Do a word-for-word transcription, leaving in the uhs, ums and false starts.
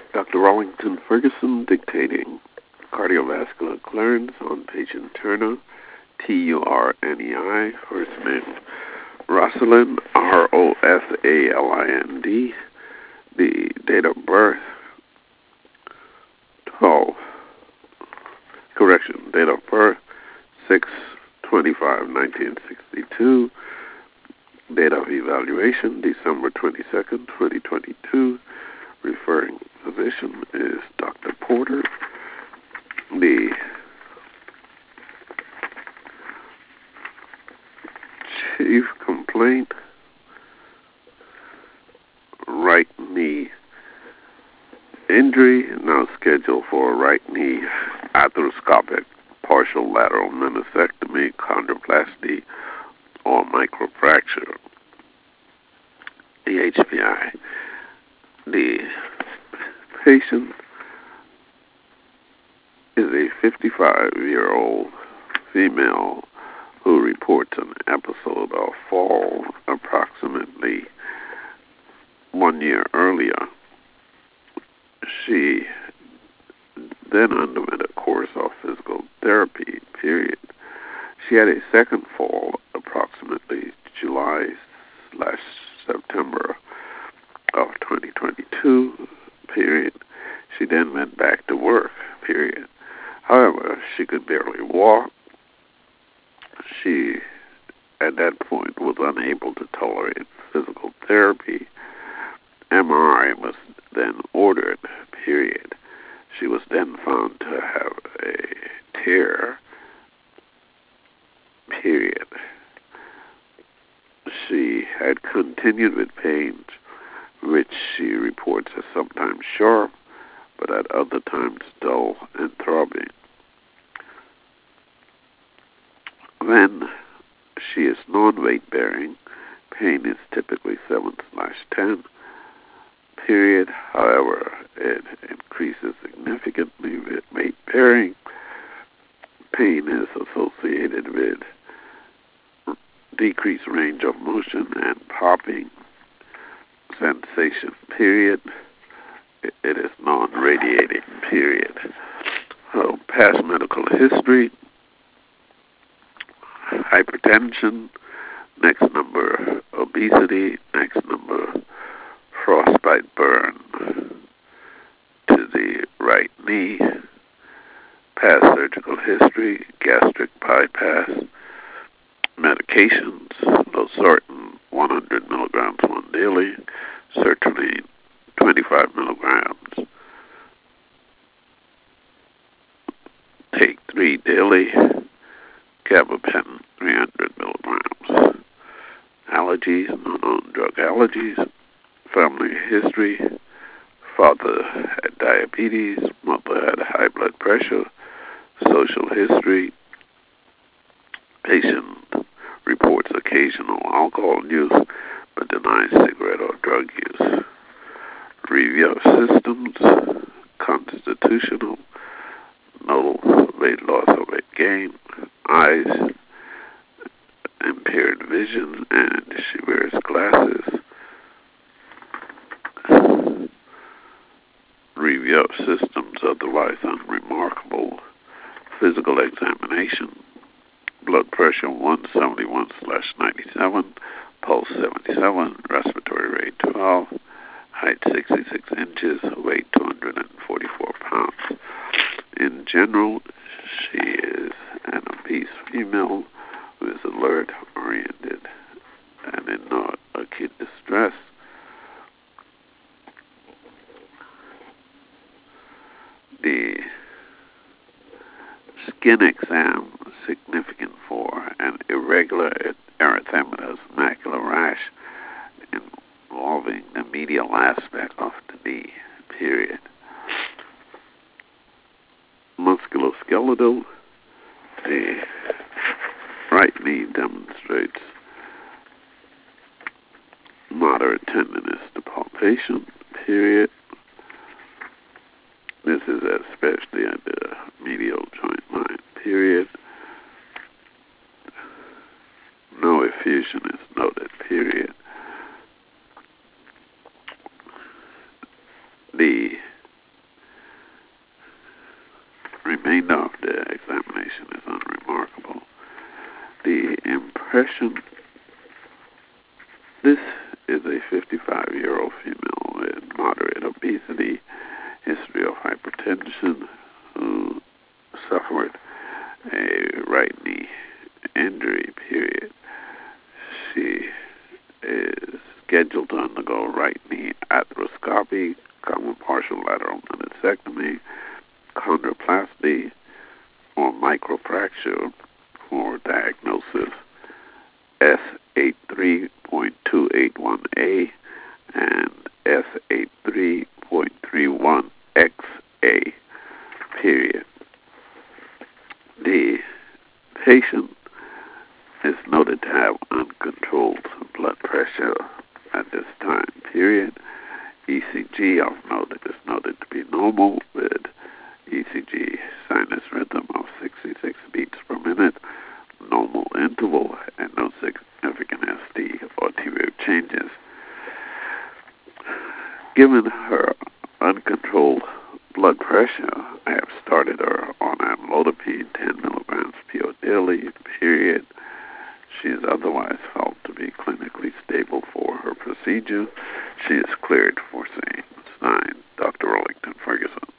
Doctor Rawlington Ferguson dictating cardiovascular clearance on patient Turner, T U R N E I, first name Rosalind, R O S A L I N D, the date of birth, twelve, correction, date of birth, six twenty-five nineteen sixty-two, date of evaluation, December twenty-second, twenty twenty-two, referring physician is Doctor Porter. The chief complaint, right knee injury, now scheduled for a right knee arthroscopic partial lateral meniscectomy, chondroplasty, or microfracture, the H P I. The patient is a fifty-five-year-old female who reports an episode of fall approximately one year earlier. She then underwent a course of physical therapy, period. She had a second fall approximately July slash September of twenty twenty-two, period. She then went back to work, period. However, she could barely walk. She, at that point, was unable to tolerate physical therapy. M R I was then ordered, period. She was then found to have a tear, period. She had continued with pains, which she reports as sometimes sharp, but at other times dull and throbbing. Then she is non-weight bearing. Pain is typically seven slash ten, period. However, it increases significantly with weight bearing. Pain is associated with decreased range of motion and popping sensation, period. It is non-radiating, period. So, past medical history, hypertension, next number, obesity, next number, frostbite burn to the right knee, past surgical history, gastric bypass, medications, losartan, one hundred milligrams one daily, sertraline, twenty-five milligrams, take three daily, gabapentin, three hundred milligrams. Allergies, unknown drug allergies, family history, father had diabetes, mother had high blood pressure, social history, patient reports occasional alcohol use but denies cigarette or drug use. Review of systems, constitutional, no weight loss or weight gain, eyes, impaired vision, and she wears glasses. Review of systems, otherwise unremarkable. Physical examination, blood pressure one seventy-one slash ninety-seven, pulse seventy-seven, respiratory rate twelve, height sixty-six inches, weight two hundred forty-four pounds. In general, she is an obese female who is alert, oriented, and in no acute distress. The skin exam significant for an irregular erythematous macular rash involving the medial aspect of the knee, period. Musculoskeletal, the right knee demonstrates moderate tenderness to palpation, period. This is especially at the medial joint line, period. No effusion is noted, period. The remainder of the examination is unremarkable. The impression, this is a fifty-five-year-old female with moderate obesity, history of hypertension, who suffered a right knee injury, period. She is scheduled to undergo right knee arthroscopy, common partial lateral meniscectomy, chondroplasty, or microfracture for diagnosis S eighty-three point two eight one A and S eighty-three point three one X A, period. The patient is noted to have uncontrolled blood pressure at this time, period. E C G of note is noted to be normal with E C G sinus rhythm of sixty-six beats per minute, normal interval, and no significant S T or T wave changes. Given her uncontrolled blood pressure, I have started her on amlodipine ten milligrams P O daily, period. She is otherwise felt to be clinically stable for her procedure. She is cleared for seeing sign Doctor Rollington Ferguson.